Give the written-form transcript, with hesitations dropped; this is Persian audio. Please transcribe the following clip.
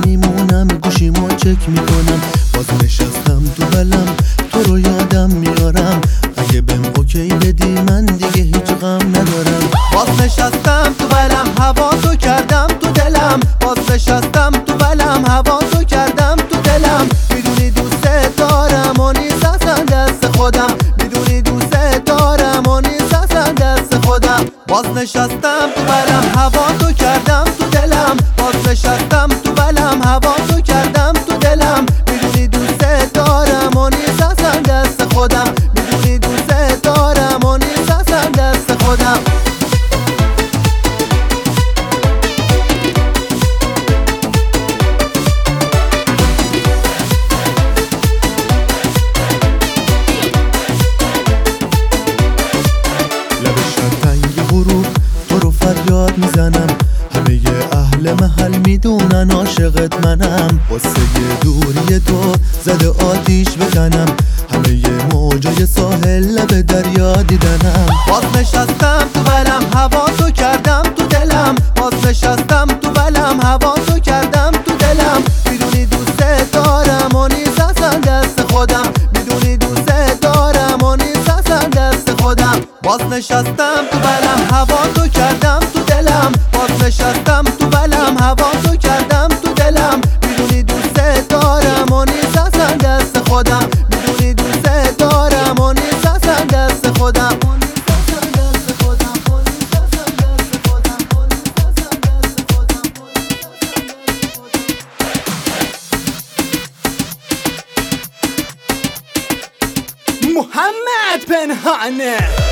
میمونم، گوشیمو چک میکنم، باز نشستم تو بلم، تو رو یادم میارم. اگه بهم اوکی بدی من دیگه هیچ غم ندارم. باز نشستم تو بلم، هوا تو کردم تو دلم. باز نشستم تو بلم، هوا تو کردم تو دلم. میدونی دوست دارم و نیست اصلا دست خودم. میدونی دوست دارم و نیست اصلا دست خودم. باز نشستم تو بلم، هوا تو کردم تو دلم. باز نشستم تو بلم، هوا تو کردم تو دلم. میدونی دوست دارم و نیست اصلا دست خودم. میدونی دوست دارم و نیست اصلا دست خودم. لب شرطنگ غروب تو رو فریاد میزنم، همه اهل محل میدونن عاشقت منم. واسه دوری تو زده آتیش بکنم، همه موجای ساحل لب دریا دیدنم. باز نشستم تو بلم، هوا تو کردم تو دلم. باز نشستم تو بلم، هوا تو کردم تو دلم. میدونی دوست دارم و نیست اصلا دست خودم. میدونی دوست دارم و نیست اصلا دست خودم. باز نشستم تو بلم، هوا تو کردم تو دلم. باز نشستم تو بلم، هوا تو کردم تو دلم. میدونی دوست دارم و نیست اصلا دست خودم. میدونی دوست دارم و نیست اصلا دست خودم. محمد پنهانه